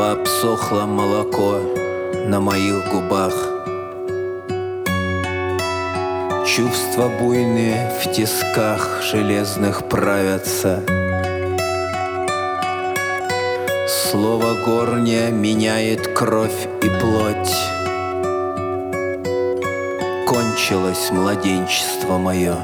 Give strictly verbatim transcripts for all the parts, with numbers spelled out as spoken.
пообсохло молоко на моих губах. Чувства буйные в тисках железных правятся. Слово горнее меняет кровь и плоть. Кончилось младенчество мое.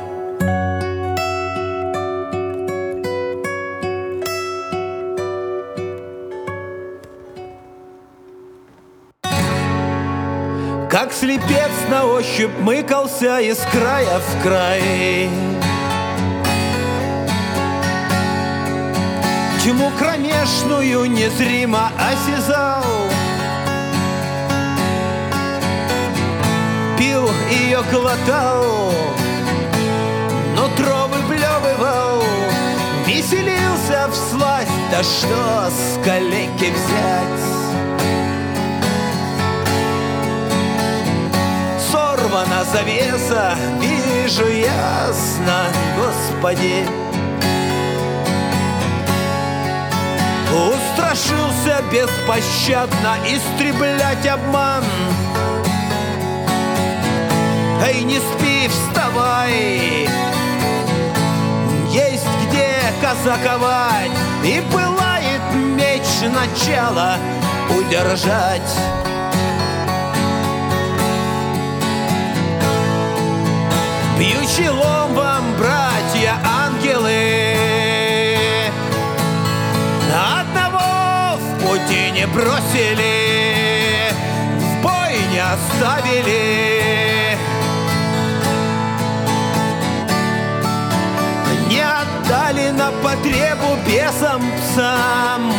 Как слепец на ощупь мыкался из края в край. Тьму кромешную незримо осязал, пил ее, глотал, нутро выблевывал, веселился всласть. Да что с калеки взять? Сорвана завеса, вижу ясно, Господи. Устрашился беспощадно истреблять обман. Эй, не спи, вставай, есть где казаковать, и пылает меч начала удержать. Бьющий лом вам, братья, ангелы, одного в пути не бросили, в бой не оставили, не отдали на потребу бесам псам.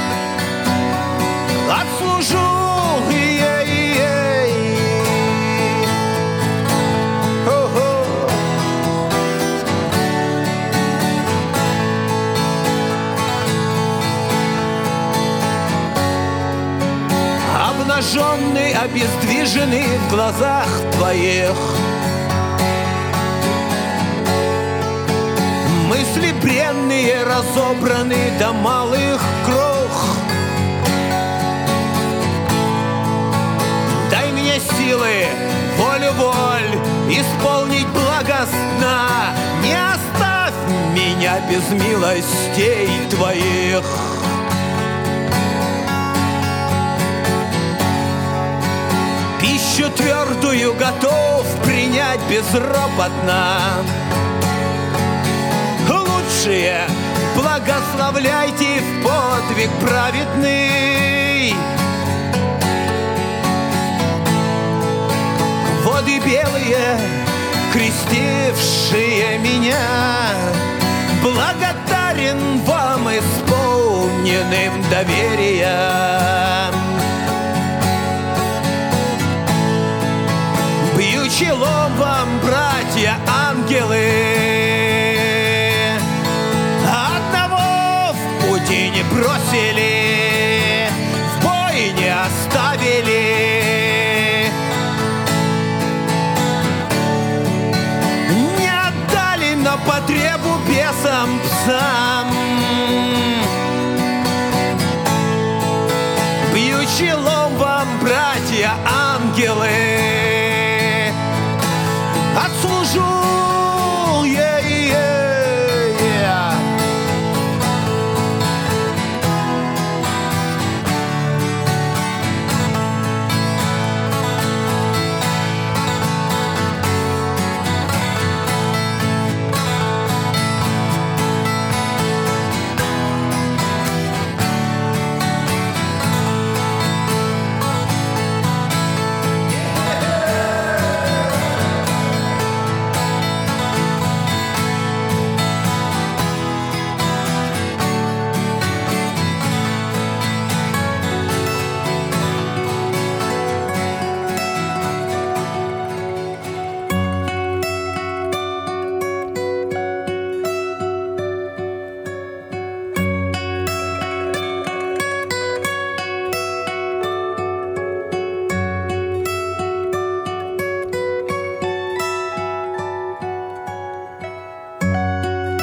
Отслужу, ей-ей-ей. Обнаженный, обездвиженный в глазах твоих, мысли бренные разобраны до малых крох. Дай мне силы, волю воль исполнить благостно. Не оставь меня без милостей твоих. Пищу твердую готов принять безропотно. Лучшие благословляйте в подвиг праведный. Воды белые, крестившие меня, благодарен вам исполненным доверием. Бьючий лом вам, братья, ангелы, одного в пути не бросили, в бой не оставили, не отдали на потребу бесам псам. Бьючий лом вам, братья, ангелы, отслужу, ей-ей-ей.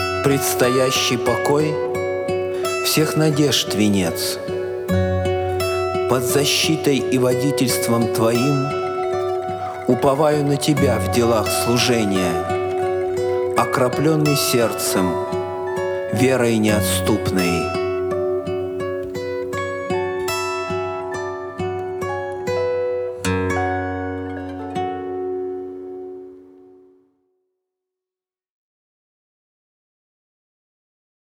Предстоящий покой всех надежд венец. Под защитой и водительством Твоим уповаю на Тебя в делах служения, окропленный сердцем, верой неотступной.